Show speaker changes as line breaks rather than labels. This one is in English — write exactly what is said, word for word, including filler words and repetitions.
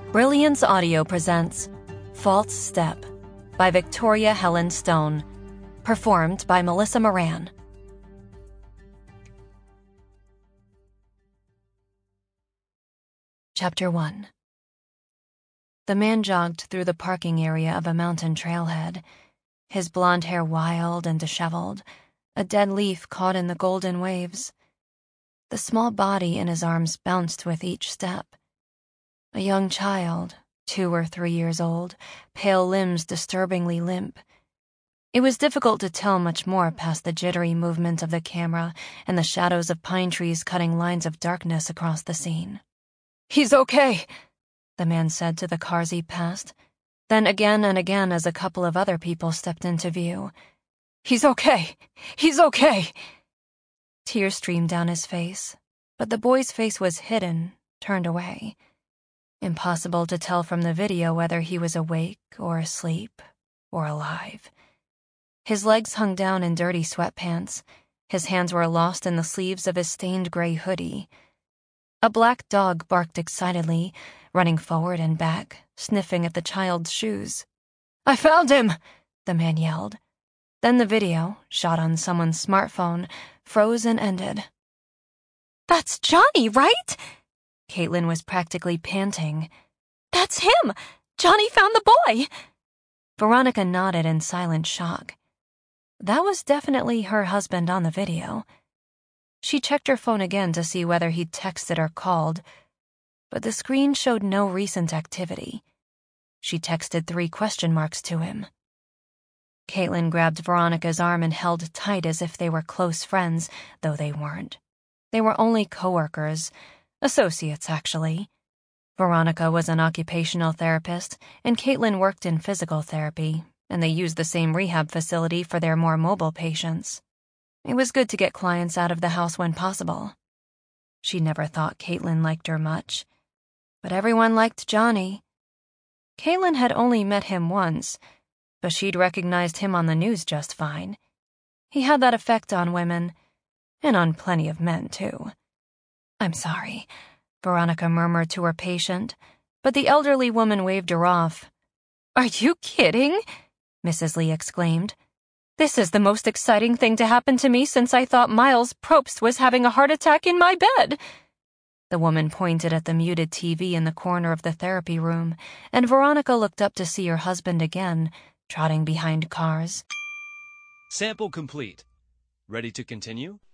Brilliance Audio presents False Step by Victoria Helen Stone, performed by Melissa Moran. Chapter one. The man jogged through the parking area of a mountain trailhead, his blonde hair wild and disheveled, a dead leaf caught in the golden waves. The small body in his arms bounced with each step. A young child, two or three years old, pale limbs disturbingly limp. It was difficult to tell much more past the jittery movement of the camera and the shadows of pine trees cutting lines of darkness across the scene. "He's okay," the man said to the cars he passed, then again and again as a couple of other people stepped into view. "He's okay! He's okay!" Tears streamed down his face, but the boy's face was hidden, turned away. Impossible to tell from the video whether he was awake or asleep or alive. His legs hung down in dirty sweatpants. His hands were lost in the sleeves of his stained gray hoodie. A black dog barked excitedly, running forward and back, sniffing at the child's shoes. "I found him!" the man yelled. Then the video, shot on someone's smartphone, froze and ended. "That's Johnny, right?" Caitlin was practically panting. "That's him! Johnny found the boy!" Veronica nodded in silent shock. That was definitely her husband on the video. She checked her phone again to see whether he'd texted or called, but the screen showed no recent activity. She texted three question marks to him. Caitlin grabbed Veronica's arm and held tight as if they were close friends, though they weren't. They were only coworkers. Associates, actually. Veronica was an occupational therapist, and Caitlin worked in physical therapy, and they used the same rehab facility for their more mobile patients. It was good to get clients out of the house when possible. She never thought Caitlin liked her much, but everyone liked Johnny. Caitlin had only met him once, but she'd recognized him on the news just fine. He had that effect on women, and on plenty of men, too. "I'm sorry," Veronica murmured to her patient, but the elderly woman waved her off. "Are you kidding?" Missus Lee exclaimed. "This is the most exciting thing to happen to me since I thought Miles Probst was having a heart attack in my bed." The woman pointed at the muted T V in the corner of the therapy room, and Veronica looked up to see her husband again, trotting behind cars.
Sample complete. Ready to continue?